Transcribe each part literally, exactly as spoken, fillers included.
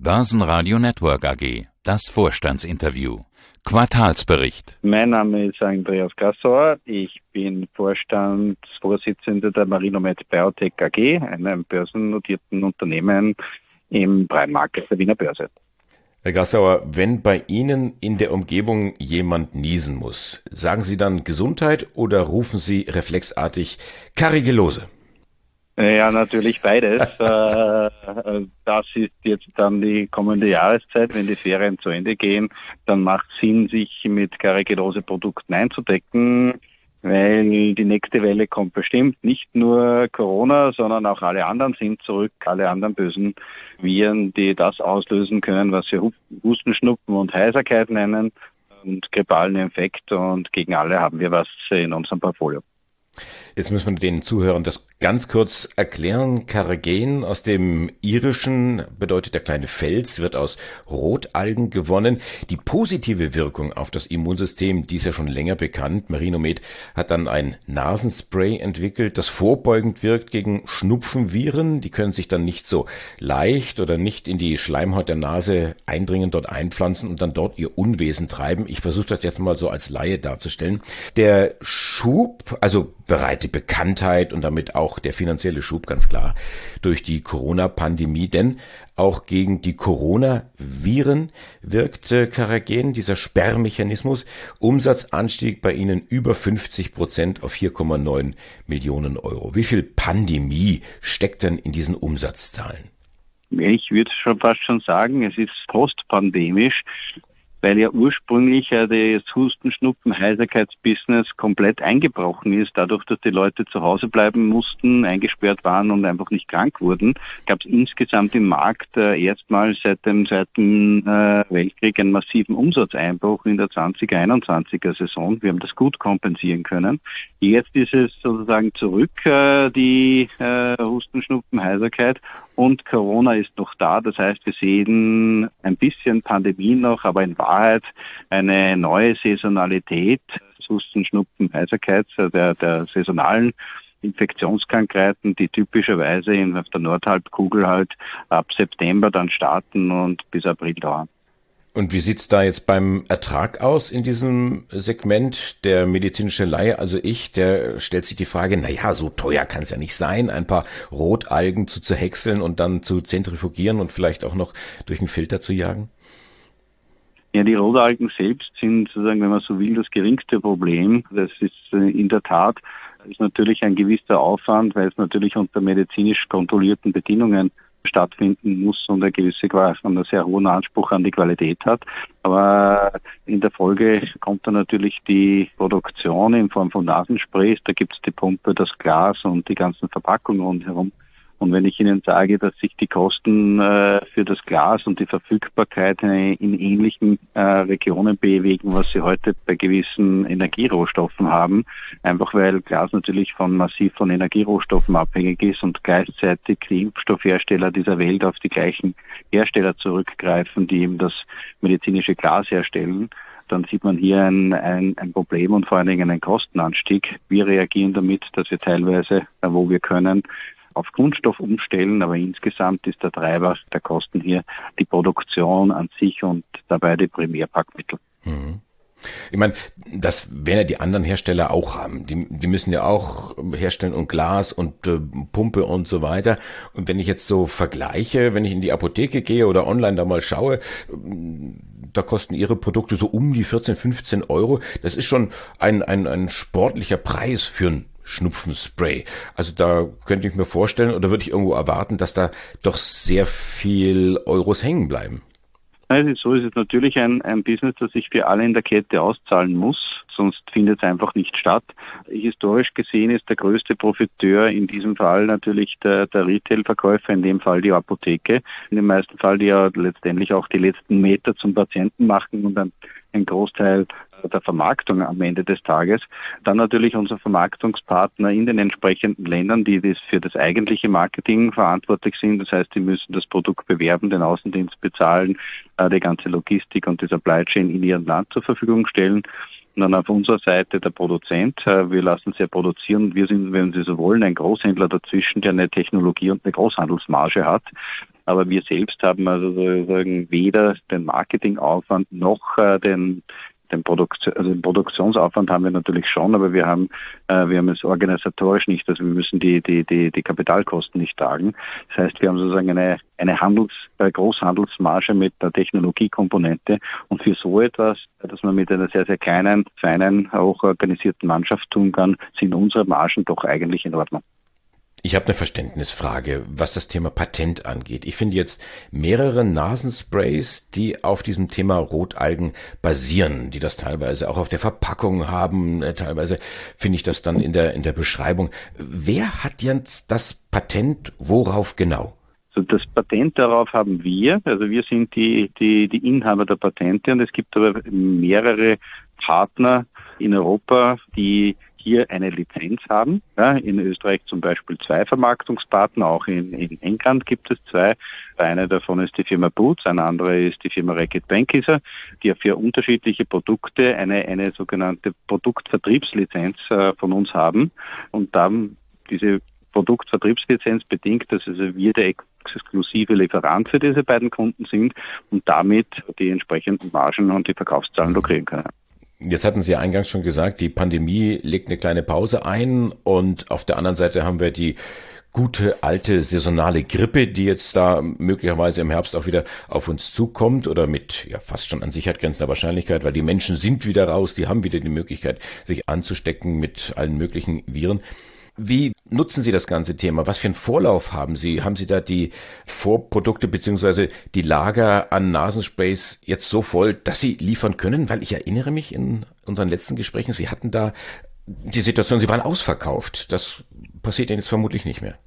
Börsenradio Network A G. Das Vorstandsinterview. Quartalsbericht. Mein Name ist Andreas Gassauer. Ich bin Vorstandsvorsitzender der Marinomed Biotech A G, einem börsennotierten Unternehmen im Prime Market der Wiener Börse. Herr Gassauer, wenn bei Ihnen in der Umgebung jemand niesen muss, sagen Sie dann Gesundheit oder rufen Sie reflexartig Carrigelose? Ja, natürlich beides. Das ist jetzt dann die kommende Jahreszeit. Wenn die Ferien zu Ende gehen, dann macht es Sinn, sich mit Carrigelose-Produkten einzudecken, weil die nächste Welle kommt bestimmt. Nicht nur Corona, sondern auch alle anderen sind zurück, alle anderen bösen Viren, die das auslösen können, was wir Husten, Schnupfen und Heiserkeit nennen und grippalen Infekt. Und gegen alle haben wir was in unserem Portfolio. Jetzt müssen wir den Zuhörern das ganz kurz erklären. Carrageen aus dem Irischen bedeutet der kleine Fels, wird aus Rotalgen gewonnen. Die positive Wirkung auf das Immunsystem, die ist ja schon länger bekannt. Marinomed hat dann ein Nasenspray entwickelt, das vorbeugend wirkt gegen Schnupfenviren. Die können sich dann nicht so leicht oder nicht in die Schleimhaut der Nase eindringen, dort einpflanzen und dann dort ihr Unwesen treiben. Ich versuche das jetzt mal so als Laie darzustellen. Der Schub, also bereits die Bekanntheit und damit auch der finanzielle Schub, ganz klar, durch die Corona-Pandemie, denn auch gegen die Coronaviren wirkt äh, Carrageen, dieser Sperrmechanismus. Umsatzanstieg bei Ihnen über fünfzig Prozent auf vier Komma neun Millionen Euro. Wie viel Pandemie steckt denn in diesen Umsatzzahlen? Ich würde schon fast schon sagen, es ist postpandemisch, weil ja ursprünglich ja das Husten, Schnupfen, Heiserkeitsbusiness komplett eingebrochen ist. Dadurch, dass die Leute zu Hause bleiben mussten, eingesperrt waren und einfach nicht krank wurden, gab es insgesamt im Markt äh, erstmals seit dem Zweiten äh, Weltkrieg einen massiven Umsatzeinbruch in der zwanzig einundzwanziger Saison. Wir haben das gut kompensieren können. Jetzt ist es sozusagen zurück, äh, die äh, Husten, Schnupfen, Heiserkeit. Und Corona ist noch da, das heißt, wir sehen ein bisschen Pandemie noch, aber in Wahrheit eine neue Saisonalität, Husten, Schnupfen, Heiserkeit, der, der saisonalen Infektionskrankheiten, die typischerweise in, auf der Nordhalbkugel halt ab September dann starten und bis April dauern. Und wie sieht's da jetzt beim Ertrag aus in diesem Segment? Der medizinische Laie, also ich, der stellt sich die Frage, na ja, so teuer kann es ja nicht sein, ein paar Rotalgen zu zerhäckseln und dann zu zentrifugieren und vielleicht auch noch durch einen Filter zu jagen? Ja, die Rotalgen selbst sind sozusagen, wenn man so will, das geringste Problem. Das ist in der Tat ist natürlich ein gewisser Aufwand, weil es natürlich unter medizinisch kontrollierten Bedingungen stattfinden muss und eine gewisse, einen sehr hohen Anspruch an die Qualität hat. Aber in der Folge kommt dann natürlich die Produktion in Form von Nasensprays. Da gibt es die Pumpe, das Glas und die ganzen Verpackungen rundherum. Und wenn ich Ihnen sage, dass sich die Kosten äh, für das Glas und die Verfügbarkeit äh, in ähnlichen äh, Regionen bewegen, was sie heute bei gewissen Energierohstoffen haben, einfach weil Glas natürlich von massiv von Energierohstoffen abhängig ist und gleichzeitig die Impfstoffhersteller dieser Welt auf die gleichen Hersteller zurückgreifen, die eben das medizinische Glas herstellen, dann sieht man hier ein, ein, ein Problem und vor allen Dingen einen Kostenanstieg. Wir reagieren damit, dass wir teilweise, wo wir können, auf Kunststoff umstellen, aber insgesamt ist der Treiber der Kosten hier die Produktion an sich und dabei die Primärpackmittel. Mhm. Ich meine, das werden ja die anderen Hersteller auch haben. Die, die müssen ja auch herstellen und Glas und äh, Pumpe und so weiter. Und wenn ich jetzt so vergleiche, wenn ich in die Apotheke gehe oder online da mal schaue, da kosten ihre Produkte so um die vierzehn, fünfzehn Euro. Das ist schon ein, ein, ein sportlicher Preis für ein Schnupfenspray. Also da könnte ich mir vorstellen oder würde ich irgendwo erwarten, dass da doch sehr viel Euros hängen bleiben. Also so ist es natürlich ein, ein Business, das sich für alle in der Kette auszahlen muss, sonst findet es einfach nicht statt. Historisch gesehen ist der größte Profiteur in diesem Fall natürlich der, der Retail-Verkäufer, in dem Fall die Apotheke. In dem meisten Fall, die ja letztendlich auch die letzten Meter zum Patienten machen und dann ein Großteil der Vermarktung am Ende des Tages. Dann natürlich unser Vermarktungspartner in den entsprechenden Ländern, die das für das eigentliche Marketing verantwortlich sind. Das heißt, die müssen das Produkt bewerben, den Außendienst bezahlen, die ganze Logistik und die Supply Chain in ihrem Land zur Verfügung stellen. Und dann auf unserer Seite der Produzent. Wir lassen es ja produzieren. Wir sind, wenn Sie so wollen, ein Großhändler dazwischen, der eine Technologie und eine Großhandelsmarge hat. Aber wir selbst haben also sozusagen weder den Marketingaufwand noch äh, den Den, Produkt, also den Produktionsaufwand haben wir natürlich schon, aber wir haben, äh, wir haben es organisatorisch nicht, also wir müssen die, die, die, die Kapitalkosten nicht tragen. Das heißt, wir haben sozusagen eine, eine Handels, äh, Großhandelsmarge mit der Technologiekomponente und für so etwas, dass man mit einer sehr, sehr kleinen, feinen, auch organisierten Mannschaft tun kann, sind unsere Margen doch eigentlich in Ordnung. Ich habe eine Verständnisfrage, was das Thema Patent angeht. Ich finde jetzt mehrere Nasensprays, die auf diesem Thema Rotalgen basieren, die das teilweise auch auf der Verpackung haben. Teilweise finde ich das dann in der in der Beschreibung. Wer hat jetzt das Patent worauf genau? Also das Patent darauf haben wir. Also wir sind die, die, die Inhaber der Patente und es gibt aber mehrere Partner in Europa, die hier eine Lizenz haben. Ja, in Österreich zum Beispiel zwei Vermarktungspartner, auch in, in England gibt es zwei. Eine davon ist die Firma Boots, eine andere ist die Firma Reckitt Benckiser, die für unterschiedliche Produkte eine, eine sogenannte Produktvertriebslizenz äh, von uns haben. Und dann diese Produktvertriebslizenz bedingt, dass also wir der exklusive Lieferant für diese beiden Kunden sind und damit die entsprechenden Margen und die Verkaufszahlen lukrieren können. Jetzt hatten Sie ja eingangs schon gesagt, die Pandemie legt eine kleine Pause ein und auf der anderen Seite haben wir die gute alte saisonale Grippe, die jetzt da möglicherweise im Herbst auch wieder auf uns zukommt oder mit ja fast schon an Sicherheit grenzender Wahrscheinlichkeit, weil die Menschen sind wieder raus, die haben wieder die Möglichkeit, sich anzustecken mit allen möglichen Viren. Wie nutzen Sie das ganze Thema? Was für einen Vorlauf haben Sie? Haben Sie da die Vorprodukte beziehungsweise die Lager an Nasensprays jetzt so voll, dass Sie liefern können? Weil ich erinnere mich in unseren letzten Gesprächen, Sie hatten da die Situation, Sie waren ausverkauft. Das passiert Ihnen jetzt vermutlich nicht mehr.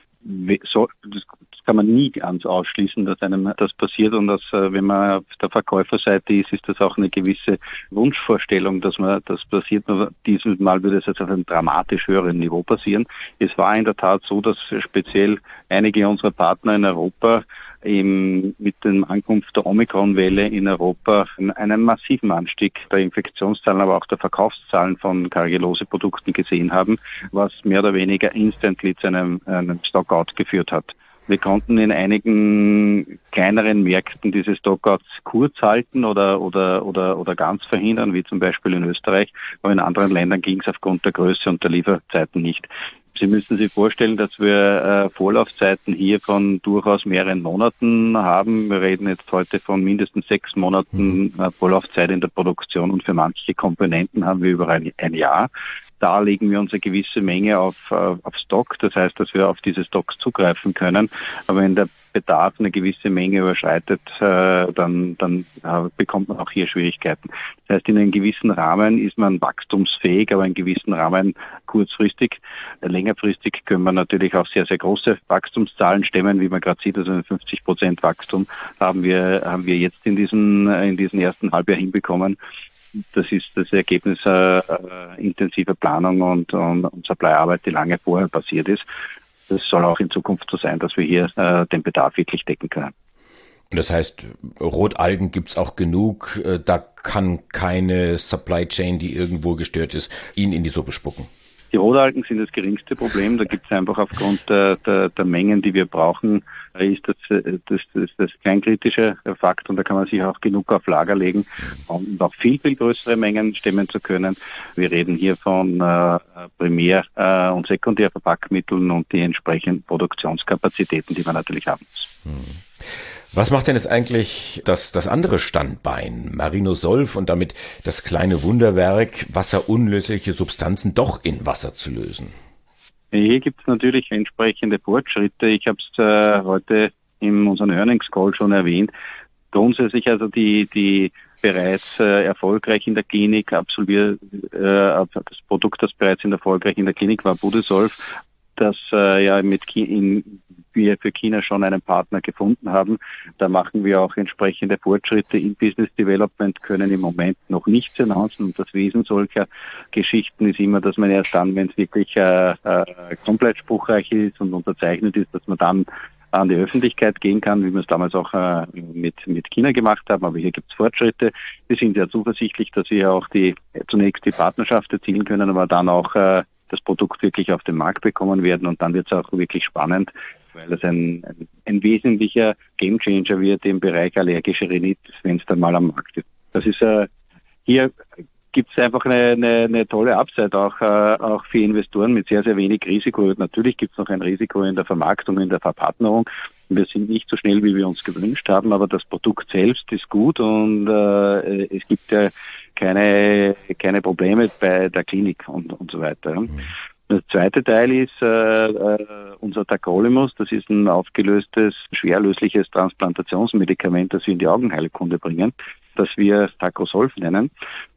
So, das kann man nie ganz ausschließen, dass einem das passiert und dass, wenn man auf der Verkäuferseite ist, ist das auch eine gewisse Wunschvorstellung, dass man das passiert. Nur dieses Mal würde es jetzt auf einem dramatisch höheren Niveau passieren. Es war in der Tat so, dass speziell einige unserer Partner in Europa eben mit der Ankunft der Omikron-Welle in Europa einen massiven Anstieg der Infektionszahlen, aber auch der Verkaufszahlen von Cargillose-Produkten gesehen haben, was mehr oder weniger instantly zu einem, einem Stockout geführt hat. Wir konnten in einigen kleineren Märkten diese Stockouts kurz halten oder, oder, oder, oder ganz verhindern, wie zum Beispiel in Österreich, aber in anderen Ländern ging es aufgrund der Größe und der Lieferzeiten nicht. Sie müssen sich vorstellen, dass wir äh, Vorlaufzeiten hier von durchaus mehreren Monaten haben. Wir reden jetzt heute von mindestens sechs Monaten äh, Vorlaufzeit in der Produktion und für manche Komponenten haben wir über ein, ein Jahr. Da legen wir uns eine gewisse Menge auf, äh, auf Stock. Das heißt, dass wir auf diese Stocks zugreifen können. Aber wenn der Bedarf eine gewisse Menge überschreitet, äh, dann, dann äh, bekommt man auch hier Schwierigkeiten. Das heißt, in einem gewissen Rahmen ist man wachstumsfähig, aber in einem gewissen Rahmen kurzfristig. Längerfristig können wir natürlich auch sehr, sehr große Wachstumszahlen stemmen, wie man gerade sieht, also ein fünfzig Prozent Wachstum haben wir, haben wir jetzt in diesen, in diesen ersten Halbjahr hinbekommen. Das ist das Ergebnis äh, intensiver Planung und, und, und Supplyarbeit, die lange vorher passiert ist. Das soll auch in Zukunft so sein, dass wir hier äh, den Bedarf wirklich decken können. Und das heißt, Rotalgen gibt's auch genug, äh, da kann keine Supply Chain, die irgendwo gestört ist, Ihnen in die Suppe spucken. Die Rotalgen sind das geringste Problem. Da gibt es einfach aufgrund der, der, der Mengen, die wir brauchen, ist das, das, das, das kein kritischer Fakt und da kann man sich auch genug auf Lager legen, um auch viel, viel größere Mengen stemmen zu können. Wir reden hier von äh, Primär- äh, und Sekundärverpackmitteln und die entsprechenden Produktionskapazitäten, die man natürlich haben muss. Hm. Was macht denn jetzt eigentlich das, das andere Standbein, Marinosolv und damit das kleine Wunderwerk, wasserunlösliche Substanzen doch in Wasser zu lösen? Hier gibt es natürlich entsprechende Fortschritte. Ich habe es äh, heute in unserem Earnings Call schon erwähnt. Grundsätzlich also die, die bereits äh, erfolgreich in der Klinik absolviert, äh, das Produkt, das bereits in erfolgreich in der Klinik war, Budesolv, das äh, ja mit Ki- in wir für China schon einen Partner gefunden haben. Da machen wir auch entsprechende Fortschritte im Business Development, können im Moment noch nichts announcen. Und das Wesen solcher Geschichten ist immer, dass man erst dann, wenn es wirklich äh, äh, komplett spruchreich ist und unterzeichnet ist, dass man dann an die Öffentlichkeit gehen kann, wie wir es damals auch äh, mit, mit China gemacht haben. Aber hier gibt es Fortschritte. Wir sind sehr zuversichtlich, dass wir auch die zunächst die Partnerschaft erzielen können, aber dann auch äh, das Produkt wirklich auf den Markt bekommen werden und dann wird es auch wirklich spannend. weil das ein, ein, ein wesentlicher Gamechanger wird im Bereich allergische Rhinitis, wenn es dann mal am Markt ist. Das ist äh, hier gibt es einfach eine, eine, eine tolle Upside auch, äh, auch für Investoren mit sehr, sehr wenig Risiko. Natürlich gibt es noch ein Risiko in der Vermarktung, in der Verpartnerung. Wir sind nicht so schnell, wie wir uns gewünscht haben, aber das Produkt selbst ist gut und äh, es gibt ja keine, keine Probleme bei der Klinik und, und so weiter. Mhm. Der zweite Teil ist äh, äh, unser Tacrolimus. Das ist ein aufgelöstes, schwerlösliches Transplantationsmedikament, das wir in die Augenheilkunde bringen, das wir Tacrosolv nennen.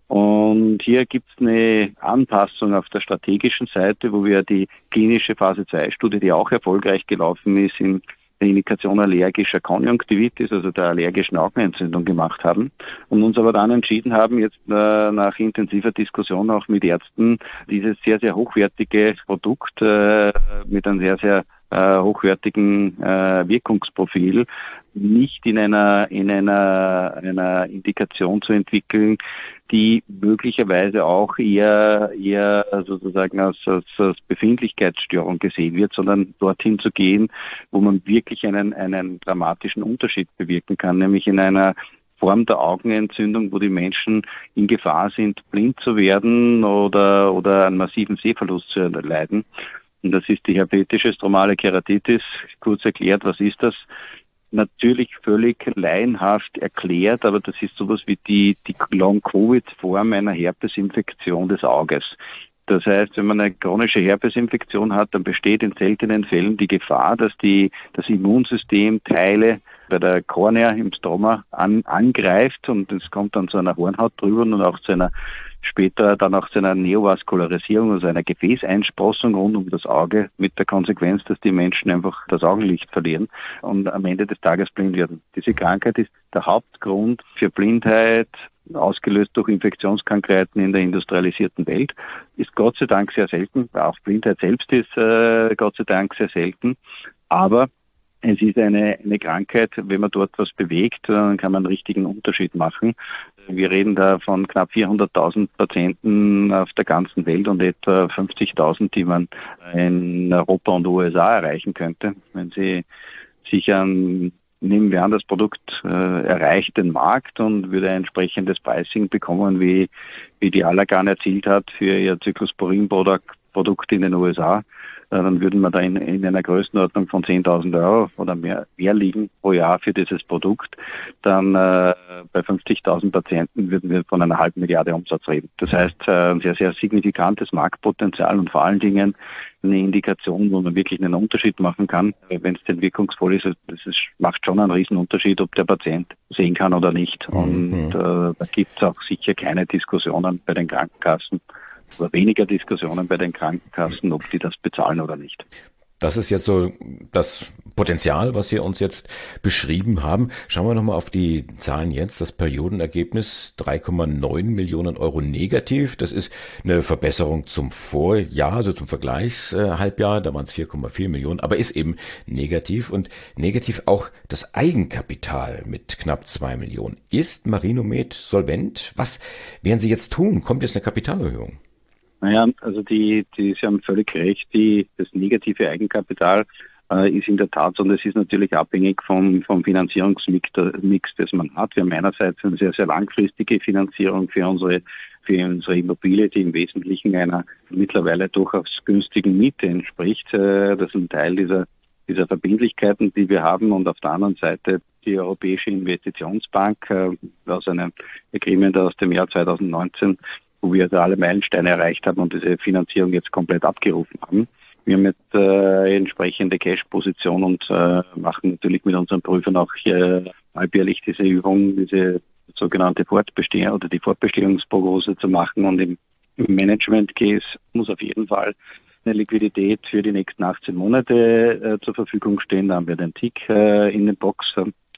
Und hier gibt es eine Anpassung auf der strategischen Seite, wo wir die klinische Phase zwei Studie, die auch erfolgreich gelaufen ist, in der Indikation allergischer Konjunktivitis, also der allergischen Augenentzündung gemacht haben und uns aber dann entschieden haben, jetzt äh, nach intensiver Diskussion auch mit Ärzten, dieses sehr, sehr hochwertige Produkt äh, mit einem sehr, sehr äh, hochwertigen äh, Wirkungsprofil nicht in einer in einer einer Indikation zu entwickeln, die möglicherweise auch eher eher sozusagen als, als, als Befindlichkeitsstörung gesehen wird, sondern dorthin zu gehen, wo man wirklich einen einen dramatischen Unterschied bewirken kann, nämlich in einer Form der Augenentzündung, wo die Menschen in Gefahr sind, blind zu werden oder oder einen massiven Sehverlust zu erleiden. Und das ist die herpetische stromale Keratitis. Kurz erklärt, was ist das? Natürlich völlig laienhaft erklärt, aber das ist sowas wie die, die Long-Covid-Form einer Herpesinfektion des Auges. Das heißt, wenn man eine chronische Herpesinfektion hat, dann besteht in seltenen Fällen die Gefahr, dass die, das Immunsystem Teile bei der Kornea im Stroma an, angreift und es kommt dann zu einer Hornhaut drüber und auch zu einer später dann auch zu einer Neovaskularisierung, also einer Gefäßeinsprossung rund um das Auge, mit der Konsequenz, dass die Menschen einfach das Augenlicht verlieren und am Ende des Tages blind werden. Diese Krankheit ist der Hauptgrund für Blindheit, ausgelöst durch Infektionskrankheiten in der industrialisierten Welt, ist Gott sei Dank sehr selten. Auch Blindheit selbst ist äh, Gott sei Dank sehr selten. Aber es ist eine, eine Krankheit, wenn man dort was bewegt, dann kann man einen richtigen Unterschied machen. Wir reden da von knapp vierhunderttausend Patienten auf der ganzen Welt und etwa fünfzigtausend, die man in Europa und U S A erreichen könnte. Wenn Sie sich an, nehmen wir an, das Produkt äh, erreicht den Markt und würde ein entsprechendes Pricing bekommen, wie, wie die Allergan erzielt hat für ihr Cyclosporin-Produkt in den U S A, dann würden wir da in, in einer Größenordnung von zehntausend Euro oder mehr, mehr liegen pro Jahr für dieses Produkt. Dann äh, bei fünfzigtausend Patienten würden wir von einer halben Milliarde Umsatz reden. Das heißt, äh, ein sehr, sehr signifikantes Marktpotenzial und vor allen Dingen eine Indikation, wo man wirklich einen Unterschied machen kann. Wenn es denn wirkungsvoll ist, das ist, macht schon einen riesen Unterschied, ob der Patient sehen kann oder nicht. Und mhm. äh, da gibt es auch sicher keine Diskussionen bei den Krankenkassen, oder weniger Diskussionen bei den Krankenkassen, ob die das bezahlen oder nicht. Das ist jetzt so das Potenzial, was Sie uns jetzt beschrieben haben. Schauen wir nochmal auf die Zahlen jetzt. Das Periodenergebnis drei Komma neun Millionen Euro negativ. Das ist eine Verbesserung zum Vorjahr, also zum Vergleichshalbjahr. Da waren es vier Komma vier Millionen, aber ist eben negativ. Und negativ auch das Eigenkapital mit knapp zwei Millionen. Ist Marinomed solvent? Was werden Sie jetzt tun? Kommt jetzt eine Kapitalerhöhung? Naja, also die, die, Sie haben völlig recht, die, das negative Eigenkapital äh, ist in der Tat so, und es ist natürlich abhängig vom, vom Finanzierungsmix, Mix, das man hat. Wir haben einerseits eine sehr, sehr langfristige Finanzierung für unsere, für unsere Immobilie, die im Wesentlichen einer mittlerweile durchaus günstigen Miete entspricht. Äh, das ist ein Teil dieser, dieser Verbindlichkeiten, die wir haben, und auf der anderen Seite die Europäische Investitionsbank äh, aus einem Agreement aus dem Jahr zweitausendneunzehn, wo wir also alle Meilensteine erreicht haben und diese Finanzierung jetzt komplett abgerufen haben. Wir haben jetzt äh, entsprechende Cash-Position und äh, machen natürlich mit unseren Prüfern auch hier halbjährlich diese Übung, diese sogenannte Fortbestehung oder die Fortbestehungsprognose zu machen. Und im, im Management-Case muss auf jeden Fall eine Liquidität für die nächsten achtzehn Monate äh, zur Verfügung stehen. Da haben wir den Tick äh, in den Box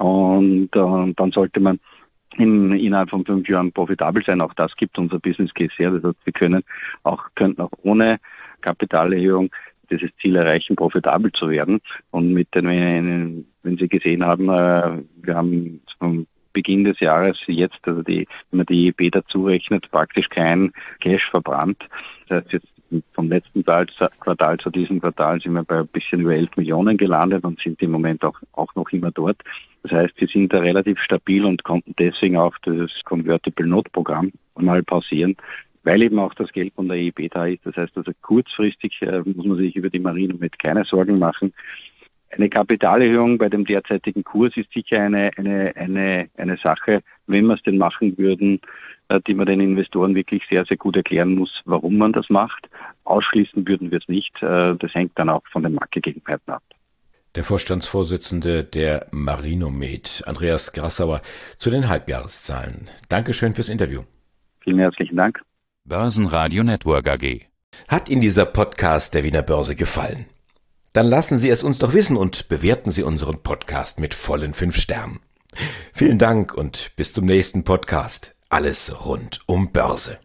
und äh, dann sollte man In, innerhalb von fünf Jahren profitabel sein. Auch das gibt unser Business Case her. Das heißt, wir können auch, könnten auch ohne Kapitalerhöhung dieses Ziel erreichen, profitabel zu werden. Und mit den, wenn, wenn Sie gesehen haben, wir haben vom Beginn des Jahres jetzt, also die, wenn man die E E B dazu rechnet, praktisch kein Cash verbrannt. Das heißt, jetzt vom letzten Quartal zu diesem Quartal sind wir bei ein bisschen über elf Millionen gelandet und sind im Moment auch, auch noch immer dort. Das heißt, wir sind da relativ stabil und konnten deswegen auch das Convertible Note Programm mal pausieren, weil eben auch das Geld von der E I B da ist. Das heißt, also kurzfristig äh, muss man sich über die Marinomed keine Sorgen machen. Eine Kapitalerhöhung bei dem derzeitigen Kurs ist sicher eine, eine, eine, eine Sache, wenn wir es denn machen würden, äh, die man den Investoren wirklich sehr, sehr gut erklären muss, warum man das macht. Ausschließen würden wir es nicht. Äh, das hängt dann auch von den Marktgegebenheiten ab. Der Vorstandsvorsitzende der Marinomed, Andreas Grassauer, zu den Halbjahreszahlen. Dankeschön fürs Interview. Vielen herzlichen Dank. Börsenradio Network A G. Hat Ihnen dieser Podcast der Wiener Börse gefallen? Dann lassen Sie es uns doch wissen und bewerten Sie unseren Podcast mit vollen fünf Sternen. Vielen Dank und bis zum nächsten Podcast. Alles rund um Börse.